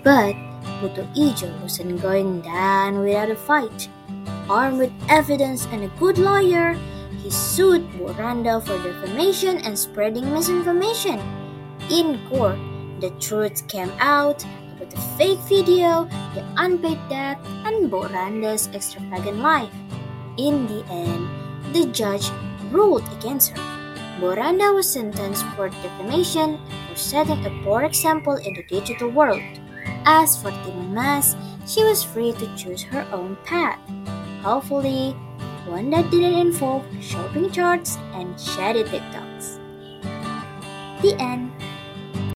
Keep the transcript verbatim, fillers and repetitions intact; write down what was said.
But Buto Ijo wasn't going down without a fight. Armed with evidence and a good lawyer, he sued Boranda for defamation and spreading misinformation. In court, the truth came out about the fake video, the unpaid debt, and Boranda's extravagant life. In the end, the judge ruled against her. Boranda was sentenced for defamation and for setting a poor example in the digital world. As for Timamas, she was free to choose her own path. Hopefully, one that didn't involve shopping charts and shady TikToks. The end.